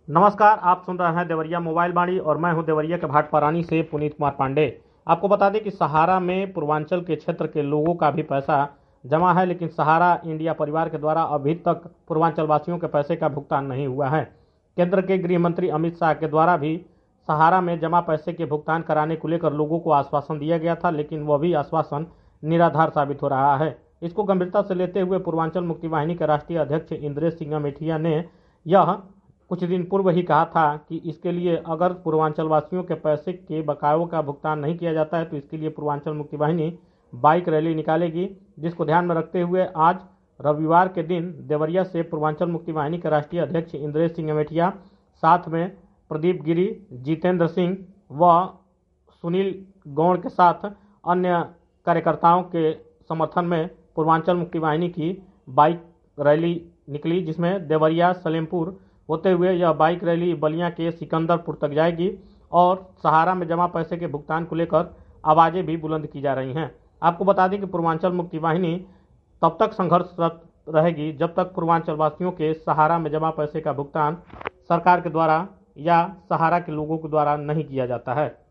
नमस्कार, आप सुन रहे हैं देवरिया मोबाइल वाणी और मैं हूं देवरिया के भाटपारानी से पुनीत कुमार पांडे। आपको बता दें कि सहारा में पूर्वांचल के क्षेत्र के लोगों का भी पैसा जमा है, लेकिन सहारा इंडिया परिवार के द्वारा अभी तक पूर्वांचल वासियों के पैसे का भुगतान नहीं हुआ है। केंद्र के गृह मंत्री अमित शाह के द्वारा भी सहारा में जमा पैसे के भुगतान कराने को लेकर लोगों को आश्वासन दिया गया था, लेकिन वह भी आश्वासन निराधार साबित हो रहा है। इसको गंभीरता से लेते हुए पूर्वांचल मुक्ति वाहिनी के राष्ट्रीय अध्यक्ष इंद्रेश सिंह अमेठिया ने यह कुछ दिन पूर्व ही कहा था कि इसके लिए अगर पूर्वांचल वासियों के पैसे के बकायों का भुगतान नहीं किया जाता है तो इसके लिए पूर्वांचल मुक्ति वाहिनी बाइक रैली निकालेगी, जिसको ध्यान में रखते हुए आज रविवार के दिन देवरिया से पूर्वांचल मुक्ति वाहिनी के राष्ट्रीय अध्यक्ष इंद्रेश सिंह अमेठिया, साथ में प्रदीप गिरी, जितेंद्र सिंह व सुनील गौड़ के साथ अन्य कार्यकर्ताओं के समर्थन में पूर्वांचल मुक्ति वाहिनी की बाइक रैली निकली, जिसमें देवरिया सलेमपुर होते हुए यह बाइक रैली बलिया के सिकंदरपुर तक जाएगी और सहारा में जमा पैसे के भुगतान को लेकर आवाज़ें भी बुलंद की जा रही हैं। आपको बता दें कि पूर्वांचल मुक्ति वाहिनी तब तक संघर्षरत रहेगी जब तक पूर्वांचल वासियों के सहारा में जमा पैसे का भुगतान सरकार के द्वारा या सहारा के लोगों के द्वारा नहीं किया जाता है।